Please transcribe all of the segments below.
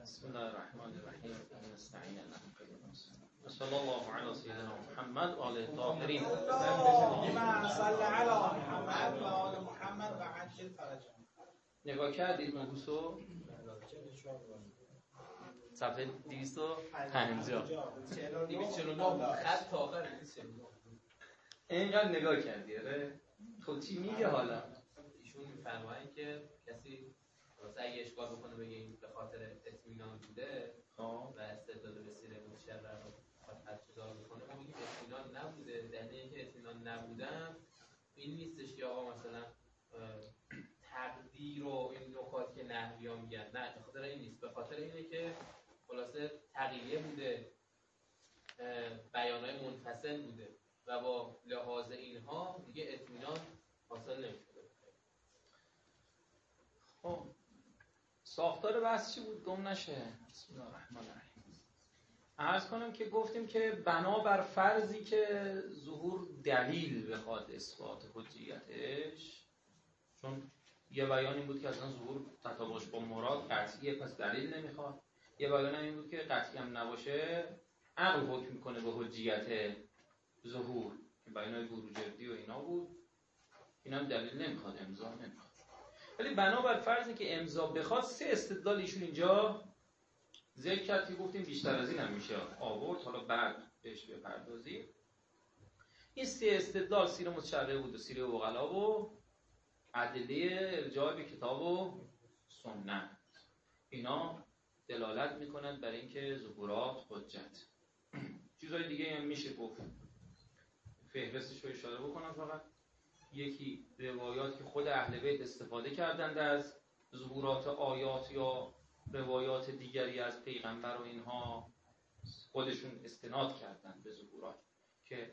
بسم الله الرحمن الرحیم. نستعین و صلی الله علی سیدنا محمد و آله الطاهرین. اللهم صل علی محمد و آل محمد و عجل فرجهم. نگاه کردید مبوسو؟ صفحه 250 249 خط تا آخر اینقدر نگاه کردی؟ آره. خب چی میگه حالا؟ ایشون میفرمایند که کسی واسه اگه اشکال بکنه بگه این به خاطر اطمینان بوده و استدلال به سیره مشرع رو حدجدار بکنه، ما میگیم اطمینان نبوده. دلیل اینکه اطمینان نبودم این نیستش که آقا مثلا تقدیر و این نکات که نحوی‌ها میگن، نه به خاطر این نیست، به خاطر اینه که خلاصه تقییه بوده، بیانای منفصل بوده و با لحاظ اینها دیگه اطمینان حاصل نمیشه. خب ساختار بحث چی بود؟ گم نشه. بسم الله الرحمن الرحیم. عرض کنم که گفتیم که بنابر فرضی که ظهور دلیل بخواد اثبات حجیتش، چون یه بیان این بود که اصلا ظهور تطابقش با مراد قطعیه پس دلیل نمیخواد، یه بیان این بود که قطعی هم نباشه عقل حکم میکنه به حجیت ظهور که بیانای بروجردی و اینا بود، این هم دلیل نمیخواد، امضا نمیخواد. ولی بنابر فرضی که امضا بخواد سه استدلال ایشون اینجا ذکر کرد که گفتیم بیشتر از این هم میشه آورد، حالا بعد بهش بپردازیم. این سه استدلال سیره متشرع بود و سیره عقلا و ادله ارجاع به کتاب و سنت، اینا دلالت میکنند بر اینکه ظهورات حجت. چیزهای دیگه هم میشه گفت، فهرستش رو اشاره بکنم فقط. یکی روایات که خود اهل بیت استفاده کردند از ظهورات آیات یا روایات دیگری از پیغمبر و اینها خودشون استناد کردند به ظهورات که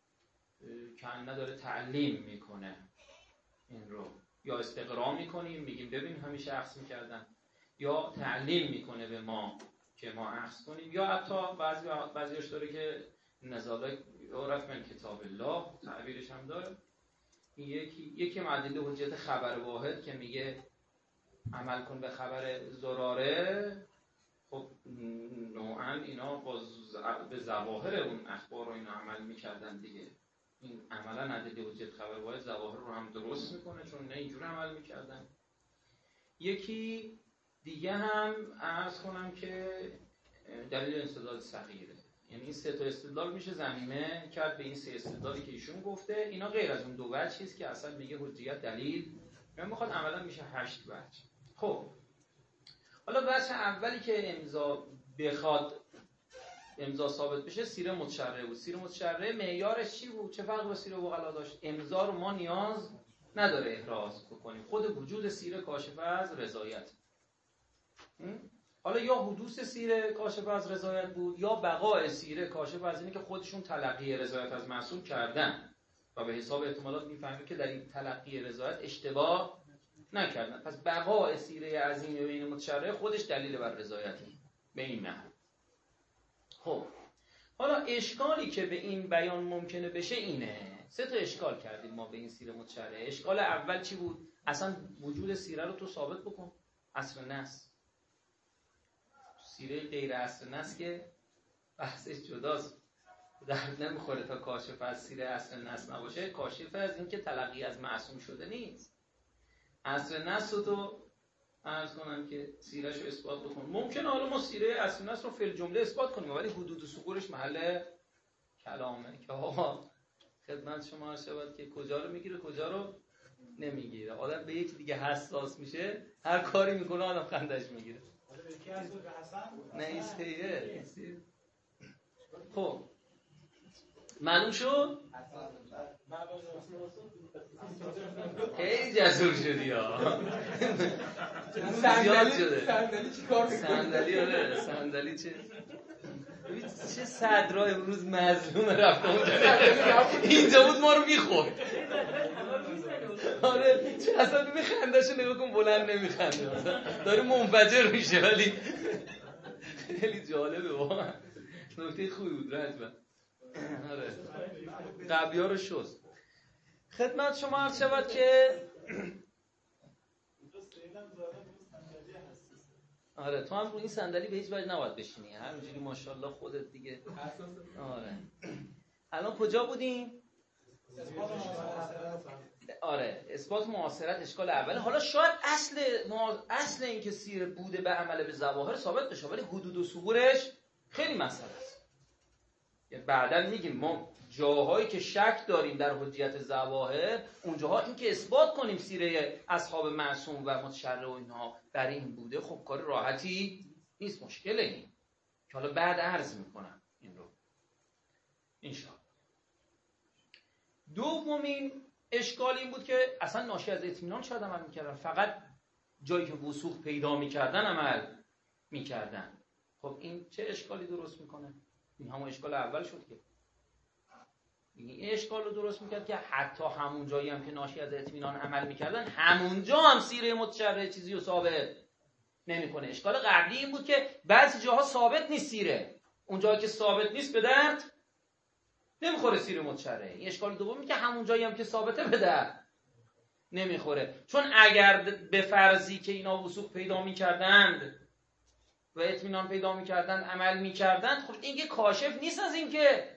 کنه داره تعلیم میکنه این رو، یا استقرا میکنیم میگیم ببین همیشه اخذ میکردن، یا تعلیم میکنه به ما که ما اخذ کنیم، یا حتی بعضیش داره که نزاله عرف من کتاب الله تعبیرش هم داره. یکی معدل حجت خبر واحد که میگه عمل کن به خبر زراره. خب نوعا اینا به ظواهر اون اخبار رو اینا عمل میکردن دیگه، این عملا عدل حجت خبر واحد ظواهر رو هم درست میکنه چون نه اینجور عمل میکردن. یکی دیگه هم عرض کنم که دلیل استدلال صغیره، یعنی این سه تا استدلال میشه ضمیمه کرد به این سه استدلالی که ایشون گفته. اینا غیر از اون دو وجه چیز که اصلا میگه حجیت دلیل میخواد، عملا میشه 8 وجه. خب حالا وجه اولی که امضا بخواد امضا ثابت بشه سیره متشرع بود. سیره متشرع معیارش چی بود؟ چه فرق با سیره عقلا داشت؟ امضا رو ما نیاز نداره احراز بکنیم، خود وجود سیره کاشف از رضایت. حالا یا حدوث سیره کاشف از رضایت بود یا بقای سیره کاشف از اینه که خودشون تلقی رضایت از معصوم کردن و به حساب احتمالات میفهمیم که در این تلقی رضایت اشتباه نکردن، پس بقای سیره عظیم بین متشرع خودش دلیل بر رضایته به این نحو. خب حالا اشکالی که به این بیان ممکنه بشه اینه، سه تا اشکال کردیم ما به این سیره متشرع. اشکال اول چی بود؟ اصلا وجود سیره رو تو ثابت بکن، اصل نص. سیره غیر اصل نص که بحثش جداست، درد نمیخوره تا کاشف از سیره اصل نص نباشه، کاشف از این که تلقی از معصوم شده نیست. اصل نص رو تو عرض کنم که سیره‌شو اثبات بکن. ممکنه حالا ما سیره اصل نص رو فی الجمله اثبات کنیم ولی حدود ثبوتش محل کلامه که آقا خدمت شما عرض شود که کجا رو میگیره کجا رو نمیگیره. آدم به یکی دیگه حساس میشه، هر کاری میکنه آدم خندش میگیره. نه ایستیه. خب معلوم شد؟ خیلی جسور شدی ها. زیاد شده. صندلی چی کار میکنه؟ صندلی آره صندلی چه صدرا امروز مظلوم رفته اینجا بود ما رو میخورد. آره چه اصلا میخنداشو نگاه کن بلند نمیخنده، داره منفجر میشه ولی خیلی جالبه واقعا. نکته خوبی بود رجبن. آره قبی‌ها رو شست. خدمت شما عرض شود که آره تو هم رو این صندلی به هیچ وجه نباید بشینی، همینجوری ماشاءالله خودت دیگه. آره الان کجا بودیم؟ آره اثبات معاصرت اشکال اوله. حالا شاید اصل این که سیره بوده به عمل به ظواهر ثابت بشه، ولی حدود و ثبورش خیلی مسئله است. یعنی بعداً میگیم ما جاهایی که شک داریم در حجیت ظواهر، اونجاها این که اثبات کنیم سیره اصحاب معصوم و متشرع و اینها برای این بوده، خب کار راحتی نیست، مشکله این که حالا بعد عرض میکنم این رو انشاءالله. دومین اشکال این بود که اصلا ناشی از اطمینان شاید عمل میکردن، فقط جایی که وثوق پیدا میکردن عمل میکردن. خب این چه اشکالی درست میکنه؟ این همون اشکال اول شد که این اشکال رو درست میکرد که حتی همون جایی هم که ناشی از اطمینان عمل میکردن، همونجا هم سیره متشرع چیزی رو ثابت نمیکنه. اشکال قبلی این بود که بعضی جاها ثابت نیست سیره، اون جایی که ثابت نیست به درد نمیخوره سیره متشرع. این اشکال دومی که همون جایی هم که ثابته به درد نمیخوره، چون اگر به فرضی که اینا وثوق پیدا میکردند و اطمینان پیدا میکردند عمل میکردند، خب این که کاشف نیست از این که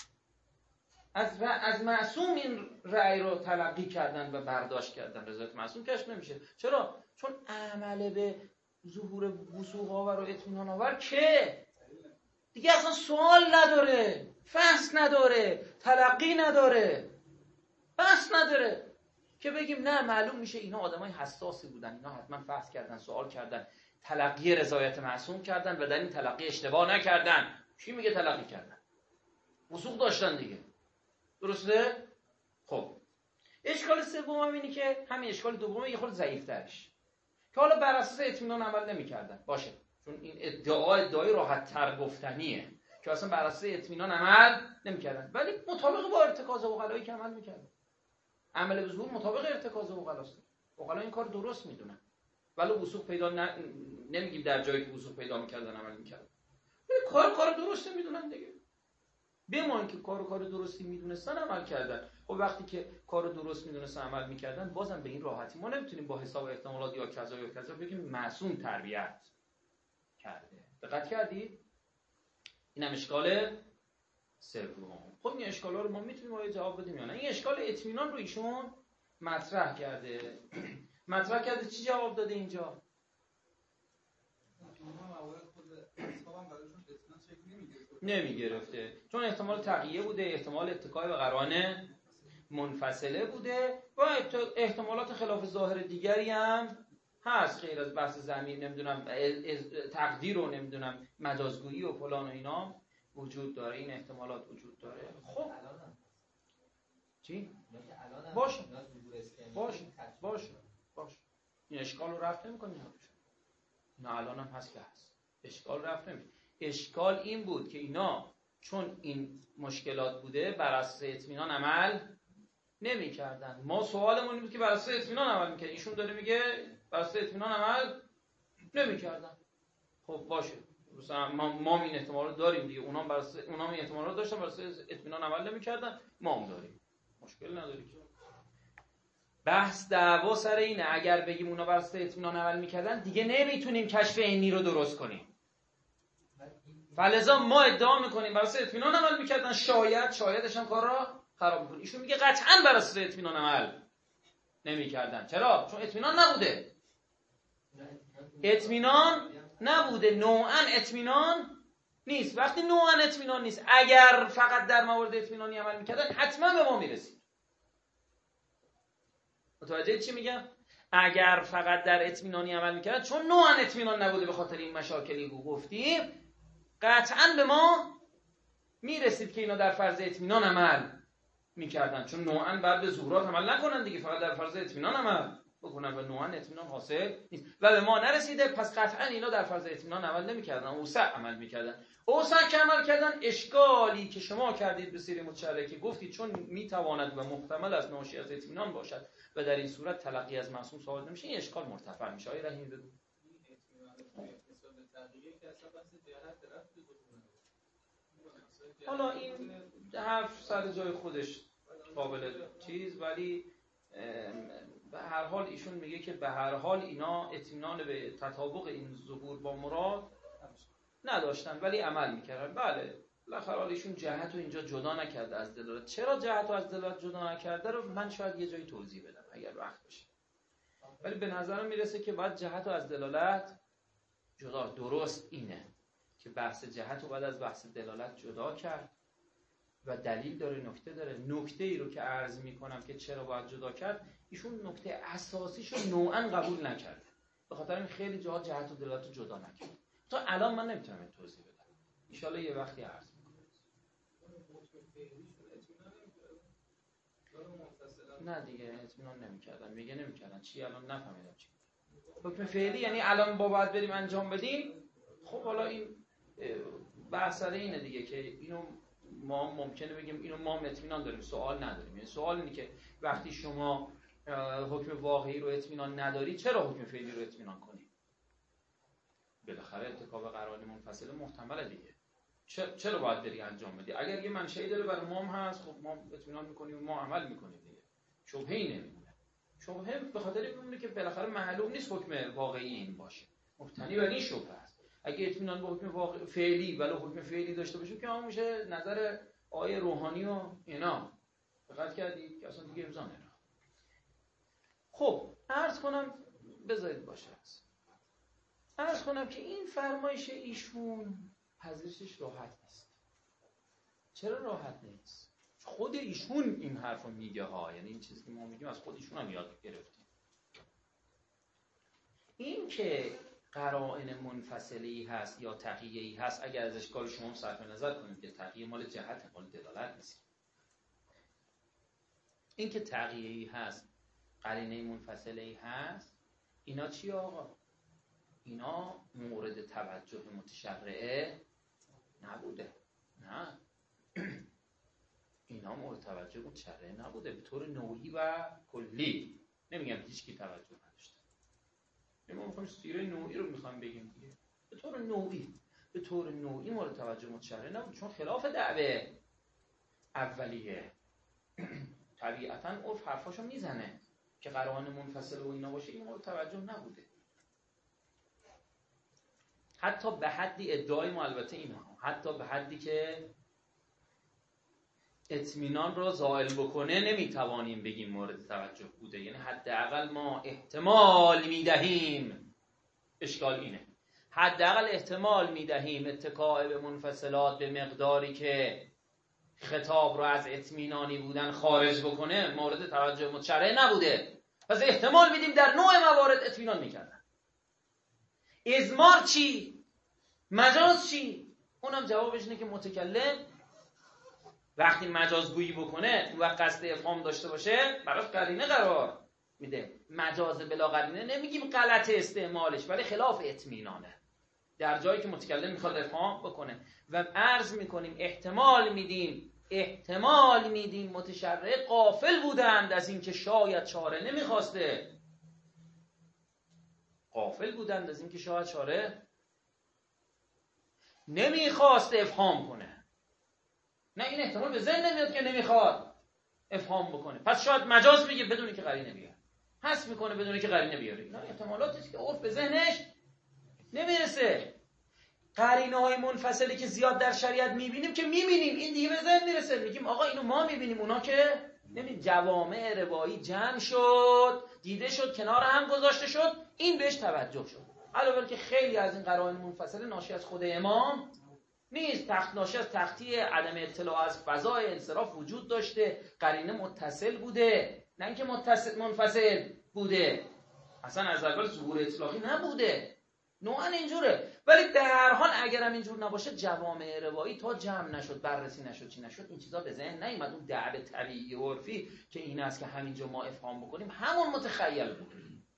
از معصوم این رأی رو تلقی کردن و برداشت کردن. رضایت معصوم کشف نمیشه. چرا؟ چون عمل به ظهور وثوق آور و اطمینان آور که دیگه اصلا سوال نداره، فحص نداره، تلقی نداره، بحث نداره که بگیم نه معلوم میشه اینا آدمای حساسی بودن، اینا حتما فحص کردن، سوال کردن، تلقی رضایت معصوم کردن و در این تلقی اشتباه نکردن. چی میگه تلقی کردن؟ وثوق داشتن دیگه، درسته؟ خب اشکال سوم هم اینه که همین اشکال دومه یه خورده ضعیف‌ترش، که حالا بر اساس اطمینان عمل نمی‌کردن باشه، چون این ادعای راحت‌تر گفتنیه که اصلا بر اساس اطمینان عمل نمی‌کردن، ولی مطابق با ارتکاز عقلایی که عمل می‌کردن. عمل به ظهور مطابق ارتکاز عقلاست. عقلا این کار درست میدونن، ولی وثوق پیدا نمیگیم در جایی که وثوق پیدا می‌کردن عمل می‌کردن. کار درست میدونن دیگه. بمان که کار درستی میدونستن عمل کردن. خب وقتی که کار درست میدونستن عمل میکردن، بازم به این راحتی ما نمیتونیم با حساب احتمالات یا کذا بگیم معصوم تربیت کرده. دقت کردید؟ اینم اشکال سوم. خب این اشکالا رو ما میتونیم آیا جواب بدیم یا نه؟ این اشکال اطمینان رو ایشون مطرح کرده. چی جواب داده اینجا؟ نمیگرفته، چون احتمال تقیه بوده، احتمال اتکای به قرانه منفصله بوده و احتمالات خلاف ظاهر دیگری هم هست غیر از بحث زمین، نمیدونم تقدیر و نمیدونم مجازگویی و فلان و اینا وجود داره. این احتمالات وجود داره. خب چی؟ باشه این اشکال رو رفت نمی‌کنه. نه الان هم هست که هست، اشکال رفت نمی‌کنه. اشکال این بود که اینا چون این مشکلات بوده بر اساس اطمینان عمل نمی‌کردن. ما سوالمون این بود که بر اساس اطمینان عمل می‌کردن، ایشون داره میگه بر اساس اطمینان عمل نمی‌کردن. خب باشه، مثلا ما این احتمال رو داریم دیگه، اونا این احتمال رو داشتن بر اساس اطمینان عمل نمی‌کردن، ما هم داریم، مشکل نداره که. بحث دعوا سر اینه اگر بگیم اونا بر اساس اطمینان عمل می‌کردن دیگه نمیتونیم کشف عینی رو درست کنیم. فلذا ما ادعا میکنیم بر اساس اطمینان عمل میکردن، شایدش هم کار را خراب میکنه. ایشون میگه قطعاً بر اساس اطمینان عمل نمیکردن. چرا؟ چون اطمینان نبوده. نوعاً اطمینان نیست. وقتی نوعاً اطمینان نیست، اگر فقط در موارد اطمینانی عمل میکردن حتما به ما میرسید. متوجه چی میگم؟ اگر فقط در اطمینانی عمل میکردن، چون نوعاً اطمینان نبوده به خاطر این مشاکلی که گفتیم، قطعاً به ما میرسید که اینا در فرض اطمینان عمل میکردن، چون نوعاً بعد به ظهورات عمل نکنن دیگه، فقط در فرض اطمینان عمل بکنن و نوعاً اطمینان حاصل نیست و به ما نرسیده. پس قطعاً اینا در فرض اطمینان عمل نمیکردن، اوسع عمل میکردن. اوسع که عمل کردن، اشکالی که شما کردید به سیر متشرع که گفتید چون میتواند و محتمل از ناشی از اطمینان باشد و در این صورت تلقی از معصوم ثابت نمیشه، این اشکال مرتفع میشه. آیه رحیم بگو. حالا این حرف سر جای خودش قابل چیز، ولی به هر حال ایشون میگه که به هر حال اینا اطمینان به تطابق این ظهور با مراد نداشتن ولی عمل میکردن. بله بالاخره ایشون جهت رو اینجا جدا نکرده از دلالت. چرا جهت رو از دلالت جدا نکرده رو من شاید یه جایی توضیح بدم اگر وقت بشه، ولی به نظرم میرسه که باید جهت رو از دلالت جدا. درست اینه که بحث جهت رو باید از بحث دلالت جدا کرد و دلیل داره، نکته داره. نکته ای رو که عرض میکنم که چرا باید جدا کرد، ایشون نکته اساسیشو نوعا قبول نکرده، به خاطر این خیلی جاها جهت و دلالت رو جدا نکرد. تا الان من نمیتونم توضیح بدم، ان شاء الله یه وقتی عرض میکنم. نه دیگه اطمینان نمیکردن، میگه نمیکردن چی؟ الان نفهمیدم چی حکم فعلی یعنی الان با باید بریم انجام بدیم. خب حالا این بحث اینه دیگه که اینو ما ممکنه بگیم اینو ما اطمینان داریم، سوال نداریم. یعنی سوال اینه که وقتی شما حکم واقعی رو اطمینان نداری چرا حکم فعلی رو اطمینان کنی؟ بالاخره ارتکاب قرائن منفصله محتمله دیگه. چرا باید بری انجام بدی؟ اگر یه منشأی داره برای ما هم هست، خب ما اطمینان میکنیم و ما عمل میکنیم دیگه. شبهه‌ای نمیمونه. شبهه به خاطر اینه که بالاخره معلوم نیست حکم واقعی این باشه، مبتنی بر این شبهه است. اگه اطمینان به حکم فعلی ولی حکم فعلی داشته باشیم که همون میشه نظر آیه روحانی و اینا. دقت کردید که اصلا دیگه امضا نمی‌کنه. خب عرض کنم بذارید باشه. عرض کنم که این فرمایش ایشون پذیرشش راحت نیست. چرا راحت نیست؟ خود ایشون این حرفو میگه ها، یعنی این چیزی که ما میگیم از خود ایشون هم یاد گرفتیم. این که قرائن منفصلی هست یا تقیه‌ای هست، اگر از اشکال شما صرف نظر کنیم که تقیه مال جهت مال دلالت نیست، این که تقیه‌ای هست قرینه منفصلی هست، اینا چی آقا؟ اینا مورد توجه متشرعه نبوده. نه اینا مورد توجه متشرعه نبوده به طور نوعی و کلی. نمیگم هیچ کی توجه نداشته، ما میخوایم سیره نوعی رو میخوایم بگیم دیگه. به طور نوعی مورد توجه متشرعه نبود، چون خلاف دعوه اولیه. طبیعتا عرف حرفاشو میزنه که قرائن منفصل و اینا باشه، این مورد توجه نبوده. حتی به حدی ادعای ما البته اینها، حتی به حدی که اطمینان را زائل بکنه نمیتوانیم بگیم مورد توجه بوده. یعنی حداقل ما احتمال میدهیم، اشکال اینه، حداقل احتمال میدهیم اتکاء به منفصلات به مقداری که خطاب رو از اطمینانی بودن خارج بکنه مورد توجه متشرعه نبوده. پس احتمال میدیم در نوع موارد اطمینان میکردن. ازمار چی؟ مجاز چی؟ اونم جوابش اینه که متکلم وقتی مجازگویی بکنه و قصد افهام داشته باشه براش قرینه قرار میده. مجاز بلا قرینه نمیگیم غلط استعمالش، ولی خلاف اطمینانه در جایی که متکلم میخواد افهام بکنه. و عرض میکنیم احتمال میدیم متشرع غافل بودند از این که شاید چاره نمیخواسته، غافل بودند از این که شاید چاره نمیخواست افهام کنه. نه این احتمال به ذهن نمیاد که نمیخواد افهام بکنه، پس شاید مجاز میگه بدون که قرینه بیاره، حذف میکنه بدون که قرینه بیاره. اینا احتمالاتی که عرف به ذهنش نمیرسه. قرینه های منفصلی که زیاد در شریعت میبینیم که میبینیم این دیگه به ذهن میرسه، میگیم آقا اینو ما میبینیم اونا که نمیدونیم. جوامع روایی جمع شد، دیده شد، کنار هم گذاشته شد، این بهش توجه شد. علاوه که خیلی از این قرائن منفصله ناشی از خود امام نیست، ناشی از تخطی عدم اطلاع از فضای انصراف وجود داشته، قرینه متصل بوده نه اینکه منفصل بوده، اصلا از اول ظهور اطلاقی نبوده، نوعا اینجوره. ولی در هر حال اگر هم اینجور نباشه جوامع روایی تا جمع نشد، بررسی نشد، چی نشد، این چیزا به ذهن نیومد. اون دعوه طبیعی عرفی که این است که همینجا ما افهام بکنیم همون متخیل بود.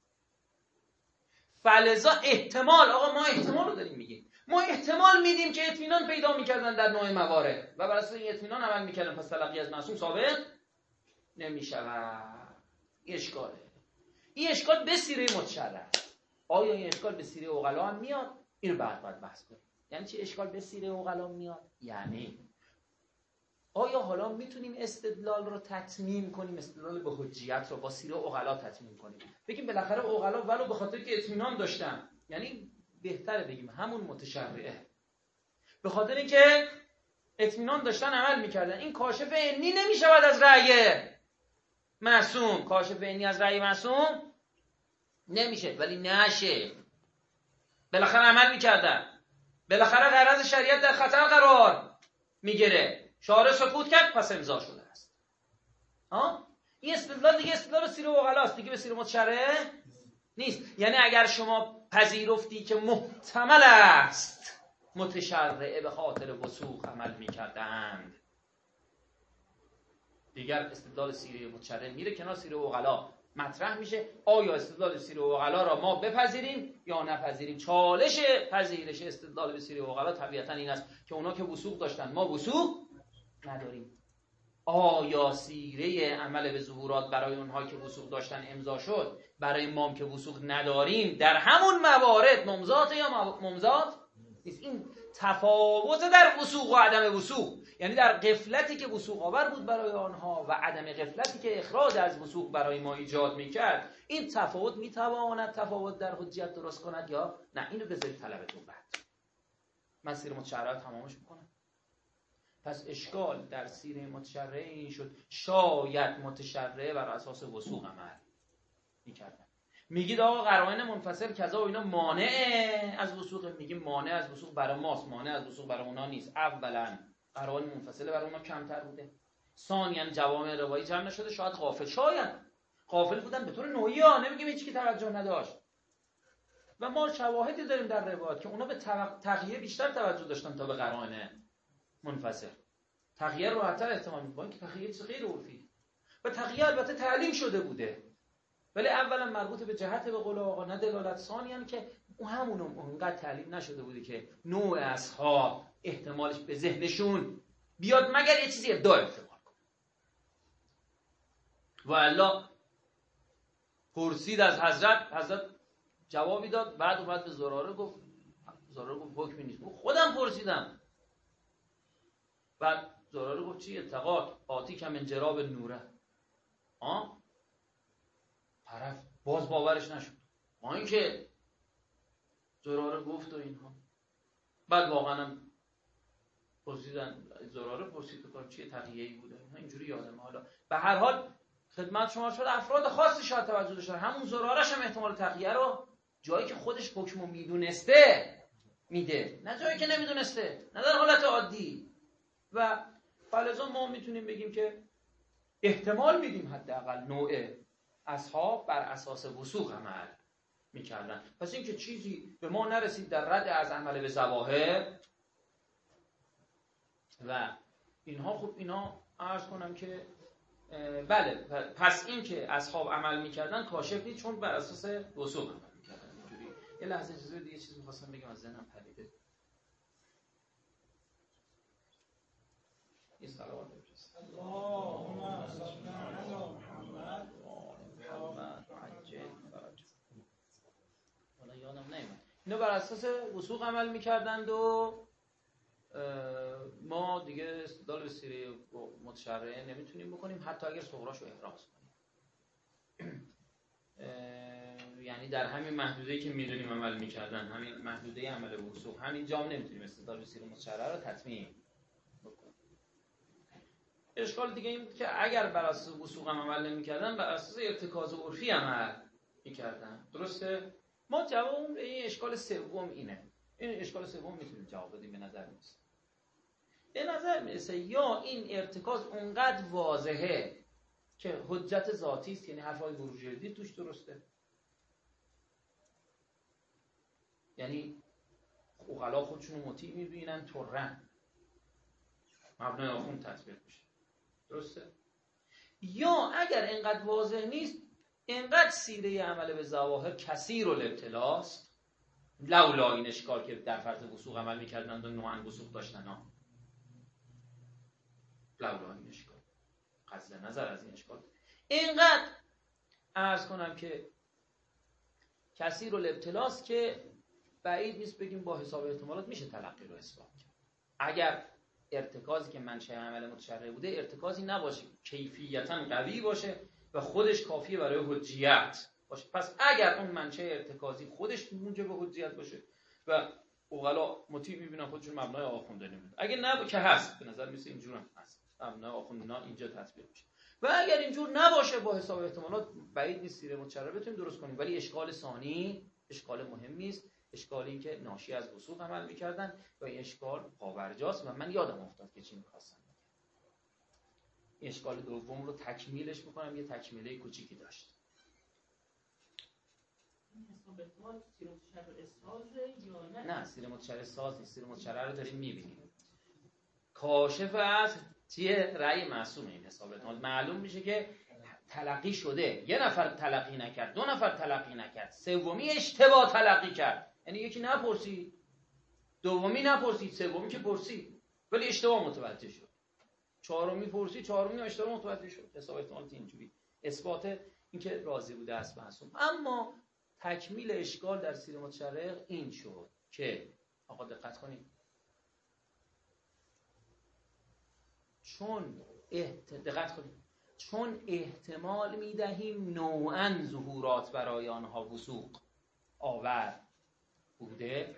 فلذا احتمال، آقا ما احتمال رو داریم میگیم، ما احتمال میدیم که اطمینان پیدا میکردن در نوع موارد و بر اساس این اطمینان عمل میکردن، پس تلقی از معصوم ثابت نمیشود. این اشکاله. این اشکال به سیره متشرع. آیا این اشکال به سیره عقلا هم میاد؟ اینو بعد باید بحث کنیم. یعنی چی اشکال به سیره عقلا میاد؟ یعنی آیا حالا میتونیم استدلال رو تتمیم کنیم، استدلال به حجیت رو با سیره عقلا تتمیم کنیم؟ بگیم بالاخره عقلا ولو به خاطر که اطمینان داشتن، یعنی بهتره بگیم همون متشرعه، به خاطر اینکه اطمینان داشتن عمل میکردن، این کاشف عنی نمیشود از رأی معصوم، کاشف عنی از رأی معصوم نمیشه. ولی نشه، بالاخره عمل میکردن، بالاخره غرض شریعت در خطر قرار میگیره، شارع سکوت کرد پس امضا شده است. این استدلال دیگه استدلال سیره عقلاست، دیگه به سیره متشرعه نیست. یعنی اگر شما پذیرفتی که محتمل است متشرعه به خاطر وثوق عمل میکردند، دیگر استدلال سیره متشرعه میره کنار، سیره عقلا مطرح میشه. آیا استدلال سیره عقلا را ما بپذیریم یا نپذیریم؟ چالش پذیرش استدلال به سیره عقلا طبیعتا این است که اونا که وثوق داشتن ما وثوق نداریم. آیا سیره عمل به ظهورات برای اونها که وثوق داشتن امضا شد، برای ما که وثوق نداریم در همون موارد ممضات یا ممضات نیست؟ این تفاوت در وثوق و عدم وثوق، یعنی در غفلتی که وثوق آور بود برای آنها و عدم غفلتی که اخراج از وثوق برای ما ایجاد میکرد، این تفاوت میتواند تفاوت در حجیت درست کند یا نه؟ اینو بذارید طلبتون بعد. من سیره متشرعه تمامش میکنم. پس اشکال در سیره متشرعه این شد شاید متشرعه بر اساس وثوق عمل میکردن. میگید آقا قرائن منفصل کذا و اینا مانع از وثوق، میگیم مانع از وثوق برای ماست، مانع از وثوق برای اونا نیست. اولا قرائن منفصل برای اونا کمتر بوده، ثانیا جوامع روایی جمع نشده، شاید غافل بودن به طور نوعی، نمیگیم هیچ کی توجه نداشت. و ما شواهدی داریم در روایات که اونا به تقیه بیشتر توجه داشتن تا به قرائن منفصل. تقیه رو راحت‌تر احتمال می‌کنن که تقیه چیز غیر عرفی، و تقیه البته تعلیم شده بوده، ولی اولا مربوط به جهت به قول آقا نه دلالت، ثانیاً که اونقدر تعلیم نشده بوده که نوع اصحاب احتمالش به ذهنشون بیاد مگر یه چیزی ابداع احتمال کنه. و الا پرسید از حضرت جوابی داد، بعد اومد به زراره گفت حکمی نیست. خودم پرسیدم. بعد زراره گفت چی؟ اتقاک آتی کم انجراب نوره. طرف باز باورش نشد، ما اینکه زراره گفت و اینها. بعد واقعا پرسیدن، زراره پرسید بکنم چیه تقییه‌ای بوده، اینجوری یادم. حالا به هر حال خدمت شما شد افراد خاصی شاید توجه داشتن، همون زرارش هم احتمال تقیه رو جایی که خودش حکمو میدونسته میده، نه جایی که نمیدونسته، نه در حالت عادی. و فلزا ما میتونیم بگیم که احتمال میدیم حداقل نوع اصحاب بر اساس وثوق عمل میکردن. پس این که چیزی به ما نرسید در رد از عمل به ظواهر و اینها، خب اینا عرض کنم که بله، پس این که اصحاب عمل میکردن کاشف نیست، چون بر اساس وثوق عمل میکردن. اینجوری یه لحظه اجازه بدید، یه چیزی می‌خواستم بگم از ذهنم پریده. این صلوات بفرست. اللهم صل علی محمد عجل فرج. حالا یادم نمیاد. اینا بر اساس وثوق عمل میکردند و ما دیگه استدلال به سیره متشرعه نمیتونیم بکنیم، حتی اگر صغراشو احراز کنیم. یعنی در همین محدوده‌ای که میدونیم عمل میکردن، همین محدوده عمل به وثوق، همین جا نمیتونیم استدلال به سیره متشرعه رو تتمیم بکنیم. اشکال دیگه این که اگر بر اساس وثوق عمل نمیکردن، بر اساس ارتکاز عرفی عمل میکردن. درسته؟ ما جواب به این اشکال سوم اینه. این اشکال سوم میتونیم جواب بدیم. به نظر میرسه یا این ارتکاز اونقدر واضحه که حجت ذاتی است، یعنی حرفای بروجردی توش درسته، یعنی عقلا خودشون رو مطیع میبینن ترن مبنای آخون تطبیق بشه. درسته؟ یا اگر اینقدر واضح نیست، اینقدر سیره عمل به ظواهر کثیر الابتلاست، لولا این اشکال که در فرض وثوق عمل میکردند و نوعاً وثوق داشتن ها، لولا این اشکال، قصد نظر از این اشکال، اینقدر عرض کنم که کثیر الابتلاست که بعید نیست بگیم با حساب احتمالات میشه تلقی رو اثبات کرد. اگر ارتکازی که منشأ عمل متشرع بوده ارتکازی نباشه کیفیتاً قوی باشه و خودش کافیه برای حجیت باشه. پس اگر اون منشأ ارتکازی خودش موجب حجیت باشه و عقلا مطیع میبینن خودشون مبنای آخونده نمیدن، اگه نه که هست به نظر میسه اینجور هم هست مبنای آخونده اینجا تطبیق میشه. و اگر اینجور نباشه با حساب احتمالات بعید نیست سیره متشرع بتونیم درست کنیم. ولی اشکال ثانی اشکال مهمی است، اشکال این که ناشی از وثوق عمل میکردن و این اشکال پاورجاست و من یادم افتاد که چی میخواستم. اشکال دوم رو تکمیلش میکنم، یه تکمیله کوچیکی داشت. نه سیره متشرع ساز نیست، سیره متشرع رو داریم میبینیم. کاشف از چیه؟ رأی معصوم این حساب احتمال. معلوم میشه که تلقی شده، یه نفر تلقی نکرد، دو نفر تلقی نکرد، سومی اشتباه تلقی کرد، یعنی یکی نپرسید، دومی نپرسید، سومی که پرسید ولی اشتباه متوجه شد، چهارمی پرسید، چهارمی اشتباه متوجه شد. حساب احتمالات اینجوری اثبات اینکه راضی بوده است معصوم. اما تکمیل اشکال در سیره متشرع این شد که آقا دقت کنید، چون احتمال میدهیم نوعاً ظهورات برای آنها وثوق آور بوده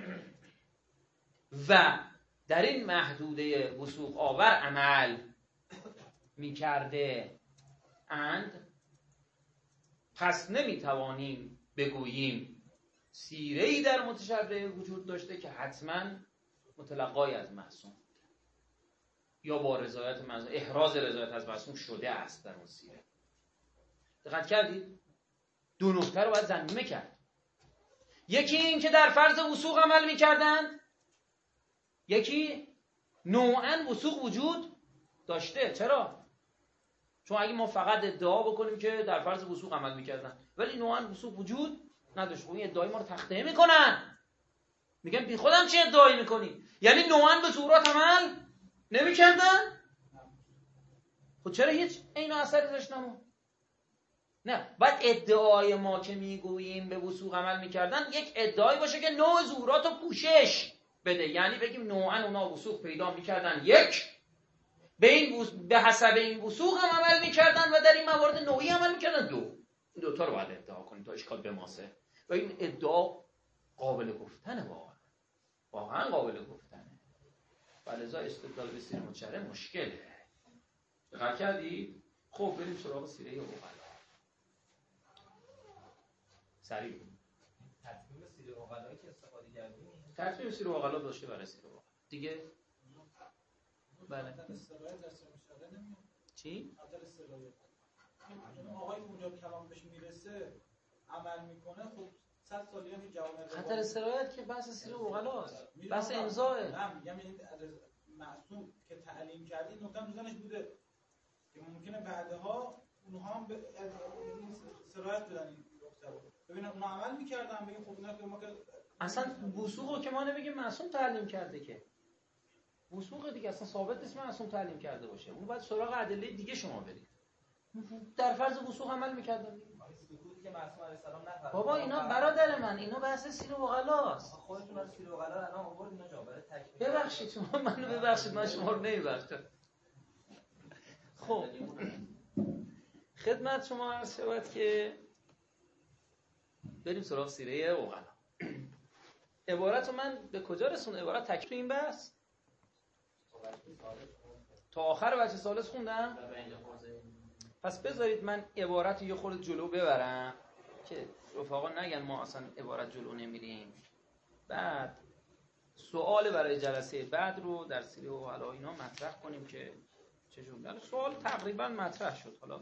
و در این محدوده وثوق آور عمل میکرده اند، پس نمیتوانیم بگوییم سیره‌ای در متشرع وجود داشته که حتماً متلقای از معصوم یا با رضایت معصوم احراز رضایت از معصوم شده است در اون سیره. دقت کردید؟ دو نکته رو باید ضمیمه کرد. یکی این که در فرض وثوق عمل می‌کردند، یکی نوعاً وثوق وجود داشته. چرا؟ چون اگه ما فقط ادعا بکنیم که در فرض وثوق عمل می‌کردن ولی نوعاً وثوق وجود نداشت، این ادعای ما رو تخطئه می‌کنن. میگن بی خودم چه ادعایی می‌کنی؟ یعنی نوعاً به ظهورات عمل نمی‌کردن؟ خب چرا هیچ عین اثری داشت نمون؟ نه، باید ادعای ما که میگوییم به وثوق عمل میکردن یک ادعایی باشه که نوع ظهورات رو پوشش بده. یعنی بگیم نوعاً اونا وثوق پیدا میکردن، یک به حسب این وثوق هم عمل میکردن و در این موارد نوعی عمل میکردن، دو. این دوتا رو باید ادعا کنیم تا اشکال بماسه. و این ادعا قابل گفتنه، واقعا قابل گفتنه. ولذا استدلال به سیره متشرع مشکله. دقت کردید؟ خب بریم سراغ سیره عقلا. سریع تطبیق سیره عقلایی که استفاده کردیم، تطبیق سیره عقلا داشته برای سیره عقلا دیگه. بله چی؟ آقای اونجا کلام بهش میرسه عمل میکنه، خب 100 سالی هم جواب خطر سرایت که بحث سیره عقلاست، بحث امضاه. نه میگم این معصوم که تعلیم کرده این نکته میزنش بوده که ممکنه بعدها اونها هم به سرایت بدن این نکته رو ببینن اونا عمل میکردن، بگیم خب اینا که ما که اصلا وثوقو که ما نمیگیم معصوم تعلیم کرده، که وثوق دیگه اصلا ثابت نیست معصوم تعلیم کرده باشه. اون باید سراغ ادله دیگه شما برید. در فرض وثوق عمل میکردن که معصوم علیه السلام نفرمود. بابا اینا برادر من، اینا بحث سیره عقلاست. خودتون از سیره عقلا الان آوردین اینجا برای تکمیل. ببخشید شما منو ببخشید، من شما رو نمیبخشم. خب خدمت شما عرض شود که بریم سراغ سیره عقلا. عبارت رو من به کجا رسوندم؟ عبارت تکمیل این بحث تا آخر بچه ثالث خوندم. پس بذارید من عبارت یه خورده جلو ببرم که رفقا نگن ما اصلا عبارت جلو نمیریم. بعد سوال برای جلسه بعد رو در سیره عقلا اینا مطرح کنیم که چجوری. سوال تقریبا مطرح شد. حالا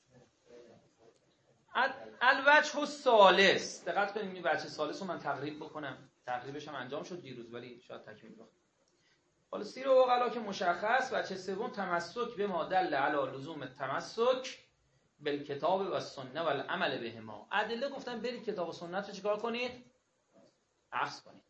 الوجه الثالث، دقت کنید این وجه ثالث رو من تقریب بکنم، تقریبش هم انجام شد دیروز ولی شاید تکمیل بکنم. حالا سیره عقلا که مشخص. وجه سوم تمسک به ما دل علی لزوم التمسک بالکتاب و السنه و العمل بهما. ادله گفتن برید کتاب و سنت رو چیکار کنید؟ اخذ کنید.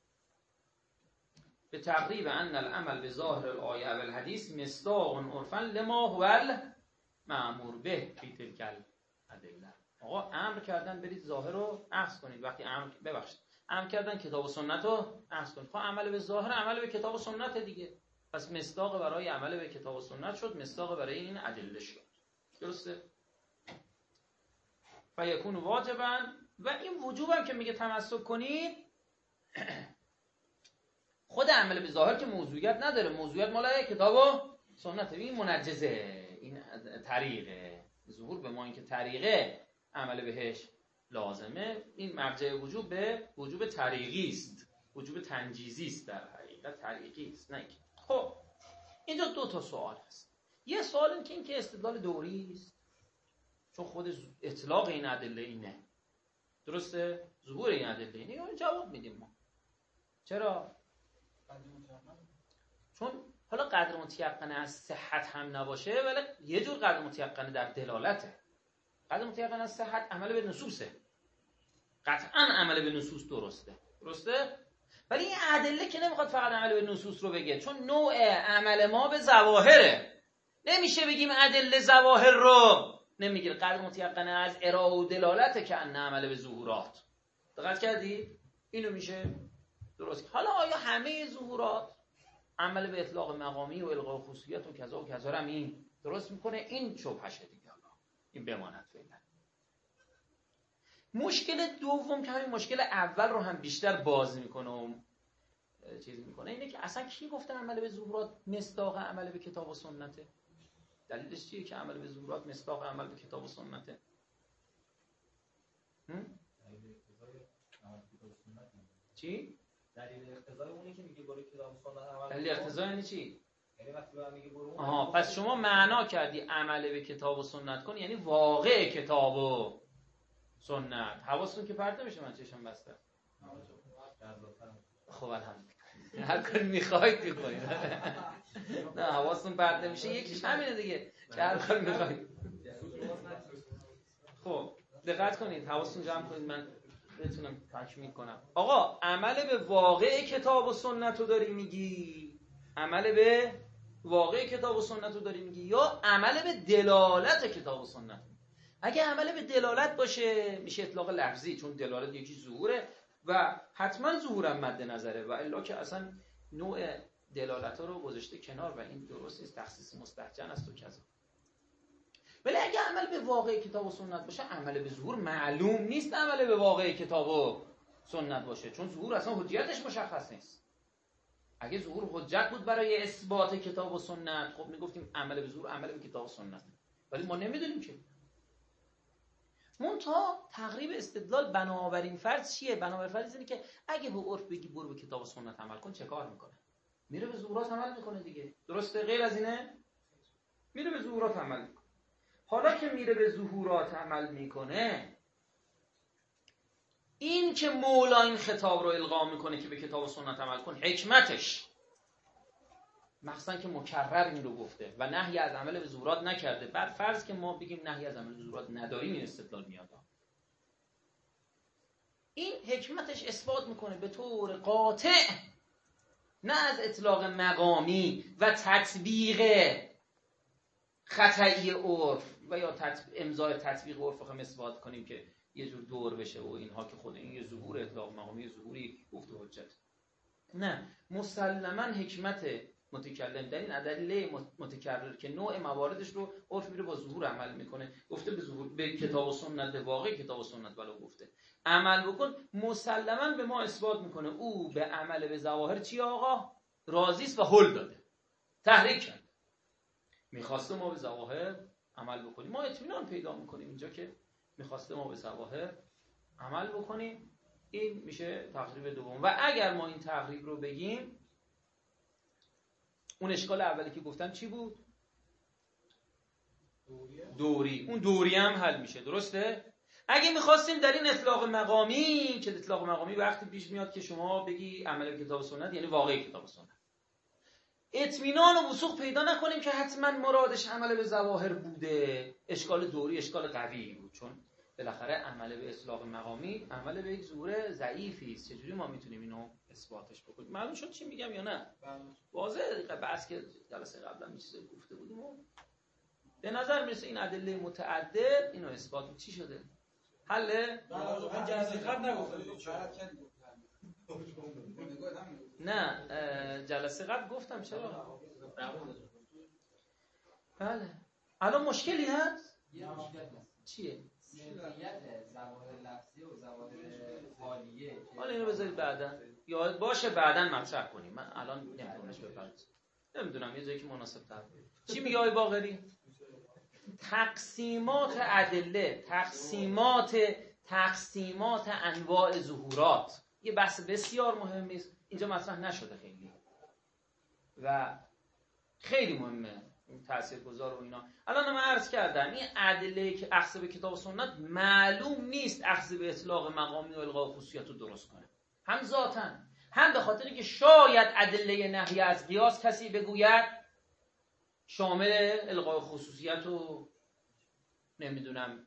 به تقریب ان العمل به ظاهر الآیه و الحدیث مصداق عرفا لما هو المأمور به فی تلک الادله. آقا امر کردن برید ظاهر رو اخذ کنید. وقتی امر کردن کتاب و سنت رو اخذ کنید. خب عمل به ظاهر عمل به کتاب و سنت دیگه. پس مصداق برای عمل به کتاب و سنت شد، مصداق برای این ادله شد. درسته؟ فیکون واجبا. و این وجوبم که میگه تمسک کنید، خود عمل به ظاهر که موضوعیت نداره، موضوعیت مال کتاب و سنت. این منجزه، این طریقه ظهور به ما، این که طریقه عمل بهش لازمه، این مرجع وجوب به وجوب طریقی است، وجوب تنجیزی است، در حقیقت طریقی است. نه خب اینجا دو تا سوال هست. یه سوال این که استدلال دوری است، چون خود اطلاق این ادله اینه، درسته؟ ظهور این ادله اینه. یا جواب میدیم ما چرا؟ چون حالا قدر متیقنه از صحت هم نباشه، ولی یه جور قدر متیقنه در دلالته. قدر متیقنه از صحت عمل به نصوصه، قطعا عمل به نصوص درسته؟ ولی این ادله که نمیخواد فقط عمل به نصوص رو بگه، چون نوع عمل ما به ظواهره، نمیشه بگیم ادله ظواهر رو نمیگیره. قدر متیقنه از ارائه و دلالته که ان عمل به ظهورات. دقت کردی؟ اینو میشه درست. حالا آیا همه ظهورات عمل به اطلاق مقامی و الغاء خصوصیت و کذا و کذا هم این درست میکنه؟ این شبهشه دیگه. حالا این بماند فعلا. مشکل دوم که همین مشکل اول رو هم بیشتر باز میکنه و چیز میکنه، اینه که اصلا کی گفته عمل به ظهورات مصداق عمل به کتاب و سنته؟ دلیلش چیه که عمل به ظهورات مصداق عمل به کتاب و سنته؟ چی؟ دلیل اقتضای اونی که میگه برو کتاب و سنت عمل. دلیل اقتضا یعنی چی؟ یعنی وقتی به من میگه برو پس شما معنا کردی عمل به کتاب و سنت کن یعنی واقع کتاب و سنت. حواستون که پرت نمیشه، من چشم بسته. خب الحمدلله، هر کاری میخواید بکنید. نه حواستون پرت نمیشه، یکیش همینه دیگه که هر کاری میخواید. خب دقت کنید، حواستون جمع کنید، من بتونم تکمیل کنم. آقا عمل به واقع کتاب و سنت رو داری میگی، عمل به واقع کتاب و سنت رو داری میگی، یا عمل به دلالت کتاب و سنت؟ اگه عمل به دلالت باشه میشه اطلاق لفظی، چون دلالت یکی ظهوره و حتما ظهورم مد نظره، و الا که اصلا نوع دلالت ها رو گذاشته کنار و این درست نیست، تخصیص مستحجن است و کذا. ولی اگه عمل به واقع کتاب و سنت باشه، عمل به ظهور معلوم نیست عمل به واقع کتاب و سنت باشه، چون ظهور اصلا حجیتش مشخص نیست. اگه ظهور حجت بود برای اثبات کتاب و سنت، خب میگفتیم عمل به ظهور عمل به کتاب و سنت، ولی ما نمیدونیم که. منتها تقریب استدلال بنابر این فرض چیه؟ بنابر فرض اینه که اگه به عرف بگی برو به کتاب و سنت عمل کن، چه کار میکنه؟ میره به ظهورات عمل میکنه دیگه، درسته؟ غیر از اینه؟ میره به ظهورات عمل میکنه. حالا که میره به ظهورات عمل میکنه، این که مولا این خطاب رو القا میکنه که به کتاب و سنت عمل کن، حکمتش مخصوصا که مکرر این رو گفته و نهی از عمل به ظهورات نکرده. بعد فرض که ما بگیم نهی از عمل به ظهورات نداریم، این استدلال میاد. این حکمتش اثبات میکنه به طور قاطع، نه از اطلاق مقامی و تطبیق خطئی عرف و یا امضای تطبیق عرف بخوایم اثبات کنیم که یه جور دور بشه و اینها، که خود این یه ظهور اطلاق مقامی ظهوری گفت و حجت. نه، مسلما حکمت متکلم در این ادله متکرر که نوع مواردش رو عرف میره با ظهور عمل میکنه، گفته به ظهور به کتاب و سنت، به واقع کتاب و سنت ولو گفته عمل بکن، مسلما به ما اثبات میکنه او به عمل به ظواهر چی آقا؟ راضی است و هل داده، تحریک کرد. میخواسته ما به ظواهر عمل بکنیم، ما اطمینان پیدا میکنیم اینجا که میخواسته ما به ظواهر عمل بکنیم. این میشه تقریب دوم. و اگر ما این تقریب رو بگیم، اون اشکال اولی که گفتم چی بود؟ دوری. اون دوری هم حل میشه، درسته؟ اگه میخواستیم در این اطلاق مقامی، که اطلاق مقامی وقتی پیش میاد که شما بگی عمل به کتاب و سنت یعنی واقعی کتاب و سنت، اطمینان و وثوق پیدا نکنیم که حتما مرادش عمل به ظواهر بوده، اشکال دوری اشکال قوی بود، چون بالاخره عمل به اطلاق مقامی عمل به یک ظهور ضعیفی است. چجوری ما میتونیم اینو اثباتش بکنیم؟ معلوم شد چی میگم یا نه؟ واضحه. بحث که جلسه قبلا این چیزا گفته بودیم و به نظر میرسه این ادله متعدد اینو اثبات چی شده؟ حله؟ من جلسه قبل نگفتم. نه جلسه قبل گفتم چرا. بله الان مشکلی هست؟ چیه؟ مزیت ظواهر لفظی و ظواهر حالیه. حالا اینو بذارید بعداً یاد باشه بعداً مطرح کنیم. من الان نمیتونمش بپردازم. نمیدونم یه جایی که مناسب تر. چی میگه آقای باقری؟ تقسیمات ادله، تقسیمات انواع ظهورات یه بحث بسیار مهمی است. اینجا مطرح نشده خیلی و خیلی مهمه این تاثیرگذار و اینا. الان من عرض کردم این ادله که اخذ به کتاب و سنت معلوم نیست اخذ به اطلاق مقامی و الغاء خصوصیت رو درست کنه، هم ذاتاً هم به خاطر اینکه شاید ادله نهی از قیاس کسی بگوید شامل الغاء خصوصیت و نمیدونم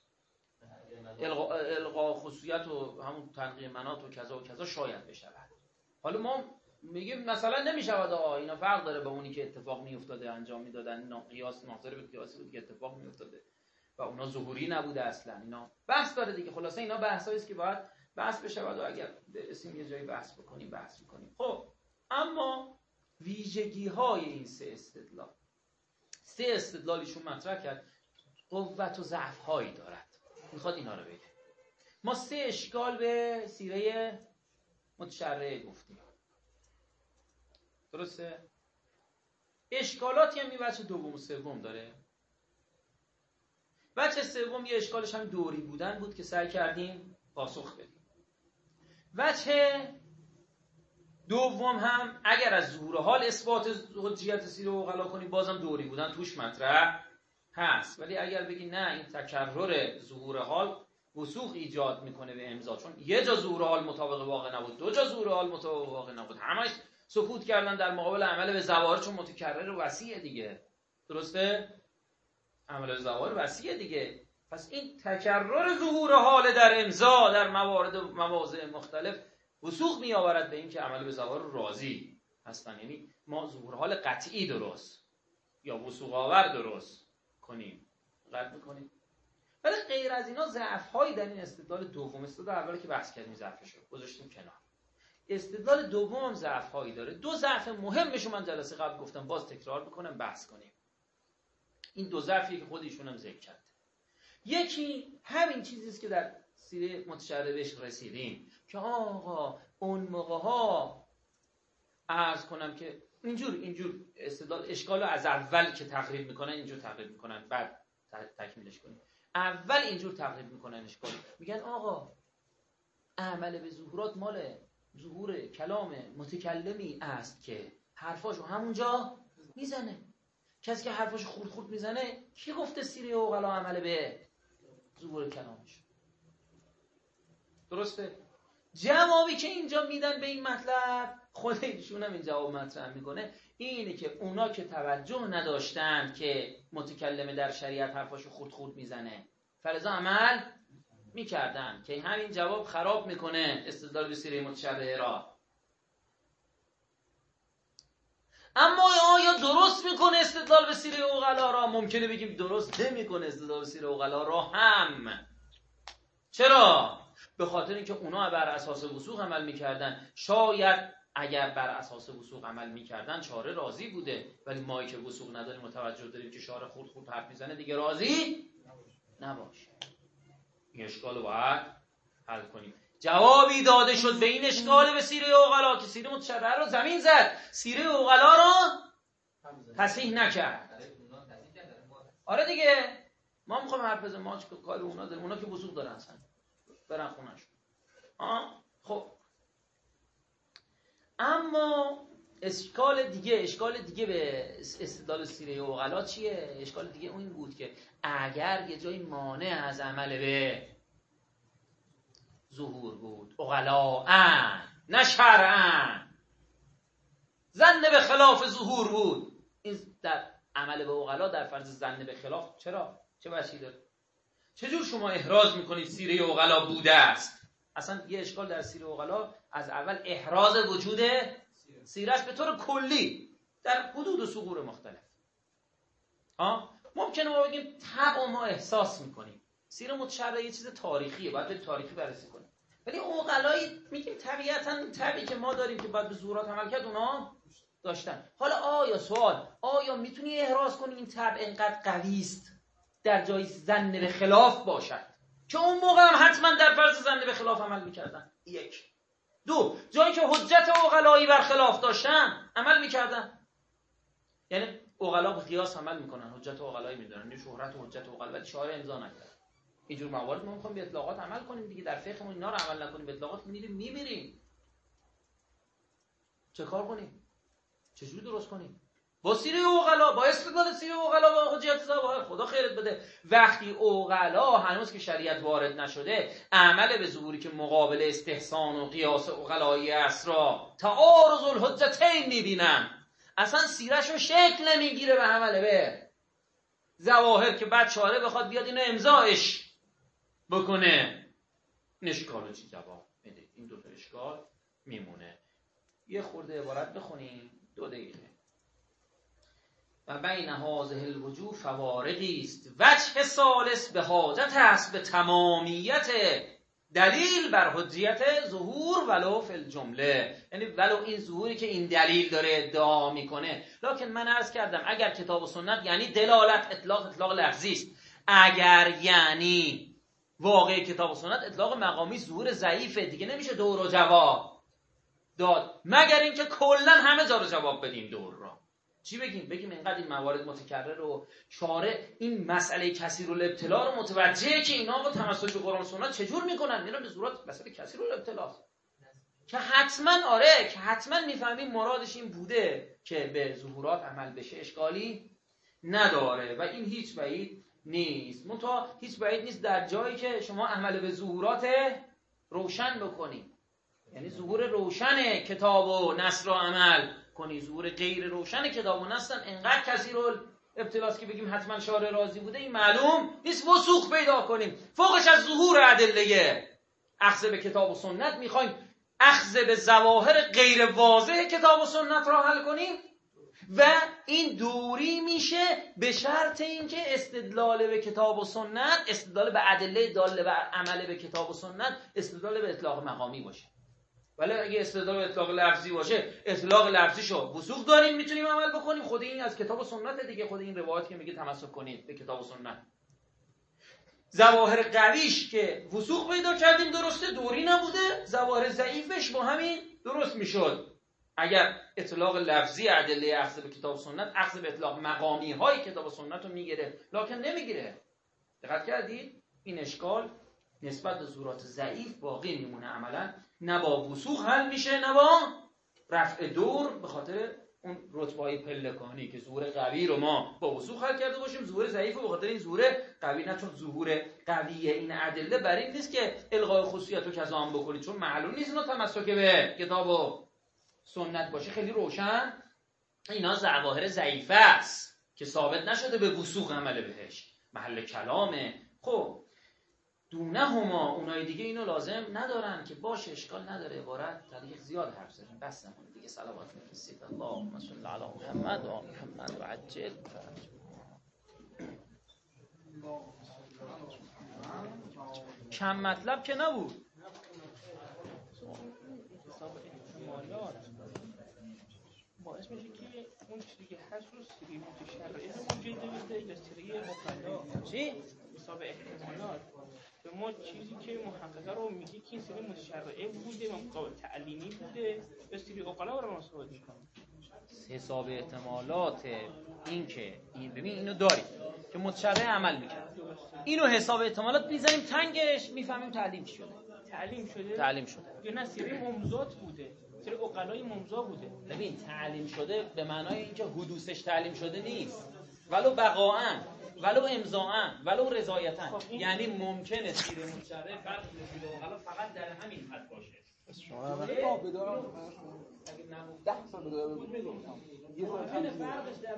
الغاء خصوصیت و همون تنقیه منات و کذا و کذا شاید بشود. حالا ما میگیم مثلا نمیشود اینا فرق داره با اونی که اتفاق میافتاده انجام میدادن، اینا قیاس ناظر به قیاسی بود که اتفاق میافتاده و اونا ظهوری نبوده اصلا. اینا بحث داره دیگه. خلاصه اینا بحثایی است که باید بحث بشود و اگر برسیم یه جایی بحث میکنیم. خب اما ویژگی های این سه استدلالیشون مطرح کرد قوت و ضعف هایی دارد. میخواد اینا رو بگه. ما 3 اشکال به سیره متشرعه گفتیم، درسته؟ اشکالاتی هم بچه دوم و سوم داره. بچه سوم یه اشکالش هم دوری بودن بود که سعی کردیم پاسخ بدیم. بچه دوم هم اگر از ظهور حال اثبات حجیت سیره عقلا کنی بازم دوری بودن توش مطرح هست. ولی اگر بگی نه این تکرر ظهور حال وسوق ایجاد میکنه به امضا، چون یه جا ظهور حال مطابق واقع نبود، 2 جا ظهور حال مطابق واقع نبود، همش سکوت کردن در مقابل عمل به ظواهر چون متکرر و وسیعه دیگه، درسته؟ عمل به ظواهر وسیعه دیگه. پس این تکرر ظهور حال در امضا در موارد و مواضع مختلف وسوق می آورد به این که عمل به ظواهر راضی هستن. یعنی ما ظهور حال قطعی درست یا وسوق آور درست کنیم، قطع میکنیم. ولی غیر از اینا ضعف هایی در این استدلال دوم، استدلال اولی که بحث کردیم ضعفش رو گذاشتیم کنار، استدلال دوم هم ضعف هایی داره. 2 ضعف مهمش من جلسه قبل گفتم، باز تکرار میکنم بحث کنیم. این 2 ضعفی که خود ایشون هم ذکر کرد. یکی همین چیزی است که در سیره متشرعه بهش رسیدیم که آقا اون موقع ها عرض کنم که اینجور استدلال اشکال رو از اول که تقریب میکنن اینجور تقریب میکنن، بعد تکمیلش کنیم. اول اینجور تقریب میکنن اشکال، میگن آقا عمل به ظهورات مال ظهور کلام متکلمی است که حرفاشو همونجا میزنه. کسی که حرفاشو خورد میزنه کی گفته سیره عقلا عمل به ظهور کلامش؟ درسته؟ جوابی که اینجا میدن به این مطلب، خود ایشون هم این جواب مطرح میکنه، اینه که اونا که توجه نداشتن که متکلم در شریعت حرفاشو خورد میزنه فلذا عمل میکردن، که همین جواب خراب میکنه استدلال به سیره متشرعه را. اما آیا درست میکنه استدلال به سیره عقلا را؟ ممکنه بگیم درست نمیکنه استدلال به سیره عقلا را هم. چرا؟ به خاطر اینکه اونا بر اساس وثوق عمل میکردن. شاید اگر بر اساس وثوق عمل میکردن شارع راضی بوده، ولی ما که وثوق نداریم متوجه داریم که شارع خود حرف میزنه دیگه راضی نباشه. این اشکال رو باید حل کنیم. جوابی داده شد به این اشکال به سیره عقلا که سیره متشرعه رو زمین زد، سیره عقلا رو تصحیح نکرد. آره دیگه، ما میخوایم حرف بزنیم، ما چه کار اونا داریم؟ اونا که وثوق دارن اصلا برن خونه‌شون. خب اما اشکال دیگه به استدلال سیره عقلا چیه؟ اشکال دیگه اون بود که اگر یه جایی مانع از عمل به ظهور بود، عقلاً نه شرعاً، ظن به خلاف ظهور بود، این در عمل به عقلا در فرض ظن به خلاف چرا؟ چه وجهی داره؟ چجور شما احراز میکنید سیره عقلا بوده است؟ اصلا یه اشکال در سیره عقلا از اول احراز وجود سیرش به طور کلی در حدود و ثغور مختلف. ممکنه ما بگیم طبع ما احساس میکنیم. سیره متشرعه یه چیز تاریخیه، باید به تاریخی بررسی کنیم. ولی عقلایی میگیم طبیعتاً طبیعی که ما داریم که باید به ظهورات عمل کرد اونا داشتن. حالا آیا میتونی احراز کنی این طبع اینقدر قوی است در جای ظن به خلاف باشد که اون موقع هم حتما در فرض ظن به خلاف عمل میکردن؟ یک. دو، جایی که حجت عقلایی بر خلاف داشتن عمل میکردن. یعنی عقلا به قیاس عمل میکنن، حجت عقلایی میدونن، این شهرت و حجت عقلا، ولی شارع امضا نکرد. اینجور موارد ما میخوایم به اطلاقات عمل کنیم دیگه، در فقهمون اینا رو عمل نکنیم، به اطلاقات میمیریم. چه کار کنیم؟ چجوری درست کنیم؟ با سیره عقلا، با استدلال سیره عقلا، با حجت ظواهر. خدا خیرت بده. وقتی عقلا هنوز که شریعت وارد نشده عمل به ظهوری که مقابل استحسان و قیاس عقلایی است را تعارض الحجتین میبینن، اصلا سیرهشون شکل نمیگیره به عمل به ظواهر که بعد شارع بخواد بیاد اینو امضاش بکنه. این اشکالو چی جواب میده؟ این دو تا اشکال میمونه. یه خورده عبارت بخونیم 2 دقیقه. و بین هذه الوجوه فوارقی است. وجه ثالث به حاجت است به تمامیت دلیل بر حجیت ظهور ولو فی الجمله، یعنی ولو این ظهوری که این دلیل داره ادعا میکنه. لکن من عرض کردم اگر کتاب و سنت یعنی دلالت، اطلاق لفظی است. اگر یعنی واقعی کتاب و سنت اطلاق مقامی، ظهور ضعیفه دیگه، نمیشه دور و جواب داد، مگر اینکه کلا همه جا رو جواب بدیم دور را. چی بگیم؟ بگیم اینقدر این موارد متکرر و شارع این مسئله کثیر الابتلا رو متوجهه که اینا با تمسک به قرآن و سنت چجور میکنن، میرن به صورت مسئله کثیر الابتلا که حتما میفهمیم مرادش این بوده که به ظهورات عمل بشه، اشکالی نداره و این هیچ بعید نیست. منتها هیچ بعید نیست در جایی که شما عمل به ظهورات روشن بکنید، یعنی ظهور روشن کتاب و نص را عمل کنی. ظهور غیر روشن کتاب و نص انقدر کثیر الابتلاست که بگیم حتما شارع راضی بوده، این معلوم نیست. وثوق پیدا کنیم فوقش از ظهور ادله اخذ به کتاب و سنت میخوایم اخذ به ظواهر غیر واضح کتاب و سنت را حل کنیم و این دوری میشه به شرط اینکه استدلال به کتاب و سنت، استدلال به ادله داله بر عمل به کتاب و سنت، استدلال به اطلاق مقامی باشه. ولی اگه استدلال به اطلاق لفظی باشه، اطلاق لفظیشو وثوق داریم میتونیم عمل بکنیم. خود این از کتاب و سنت دیگه، خود این روایت که میگه تمسک کنید به کتاب و سنت. ظواهر قویش که وثوق پیدا کردیم درسته، دوری نبوده. ظواهر ضعیفش با همین درست میشد. اگر اطلاق لفظی ادله اخذ به کتاب و سنت، اخذ به اطلاق مقامی های کتاب و سنت رو میگیره، لکن نمیگیره. دقت کردید؟ این اشکال نسبت به ظهورات ضعیف باقی میمونه. عملا نه با وثوق حل میشه نه با رفع دور، به خاطر اون رتبه‌های پلکانی که ظهور قوی رو ما با وثوق حل کرده باشیم، ظهور ضعیف رو به خاطر این ظهور قوی نه. چون ظهور قوی این ادله بر این نیست که الغای خصوصیت رو کذا بکنید، چون معلوم نیست اینا تمسک به کتاب و سنت باشه. خیلی روشن اینا ظواهر ضعیفه است که ثابت نشده به وثوق عمل بهش، محل کلامه. خب دونه هما اونای دیگه اینو لازم ندارن که باشه، اشکال نداره. عبارت تاریخ زیاد حرف زدیم، بس نمون دیگه. صلوات میفرستید اللهم صل علی محمد و آل محمد و عجل کم مطلب که نبود. باعث میشه که اون چیزی که هست رو سری متشرعه موجود بوده یا سری مطلع. چی؟ حساب احتمالات به ما چیزی که محققه رو میگه که این سری متشرعه بوده و مقابل تعلیمی بوده یا سری عقلا رو مساعد میکنه. حساب احتمالات این که ببین اینو داریم که متشرع عمل میکنه، اینو حساب احتمالات میزنیم تنگش میفهمیم تعلیم شده یا نه سری ممزات بوده، سری عقلای ممزا بوده. ببین تعلیم شده به معنای اینکه حدوثش تعلیم شده نیست، ولو بقاءً ولو امضاءً ولو رضایتاً. یعنی ممکنه سیر متشرع بعد رسیده عقلا فقط در همین حد باشه. شما بدارم 10 سال بدارم